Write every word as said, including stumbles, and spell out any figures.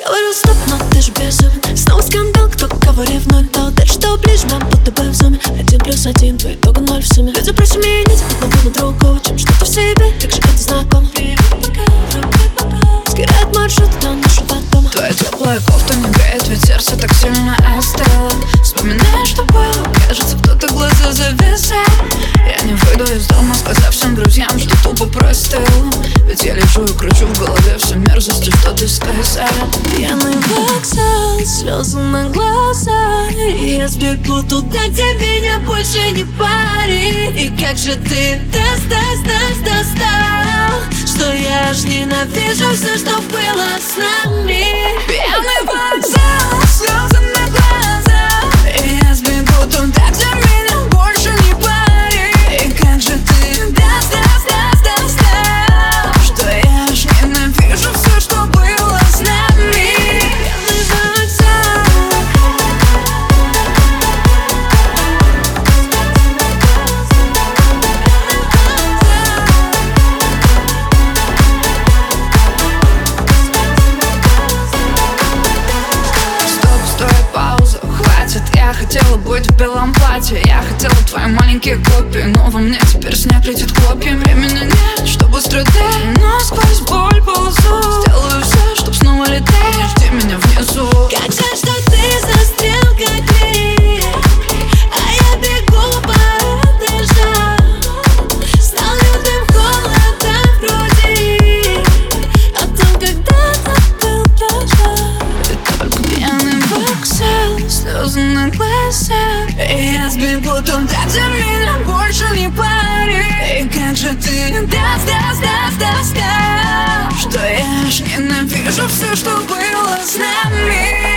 Говорю стоп, но ты же безумен. Снова скандал, кто кого ревнует. То дальше, то ближе, нам будто бы в зуме. Один плюс один, по итогу ноль в сумме. Люди проще менять одного на другого, чем что-то в себе, как же это знакомо. Сгорает маршрут, но нашу дома. Твоя теплая кофта не греет, ведь сердце так сильно остыло. Вспоминаешь, что было, кажется, кто-то глаза завязал. Я не выйду из дома, сказав всем друзьям, что тупо простыл. Ведь я лежу и кручу в голове все мерзости, что ты сказал. Пьяный вокзал, слезы на глаза, и я сбегу туда, где меня больше не парит. И как же ты достал, достал, достал, что я ж ненавижу все, что было с нами. Пьяный вокзал, слезы на глаза, и я сбегу туда, где меня больше не парит. И как же ты достал, достал, достал, что я ж ненавижу все, что было с нами. Пьяный вокзал. Стоп, стой, пауза, хватит. Я хотела быть в белом платье, я хотела твои маленькие копии, но во мне теперь снег летит хлопьями. Времени нет, чтобы страдать, но сквозь боль ползу. Сделаю все, чтоб снова лететь, жди меня внизу. Как жаль, что ты застрял, как лист, а я бегу по этой жаре. Стал лютым холодом в груди, о том, когда-то был пожар. Это только пьяный вокзал, слезы на глазах, и я сбегу туда, где меня больше не парит. И как же ты достал, достал, достал, что я ж ненавижу все, что было с нами.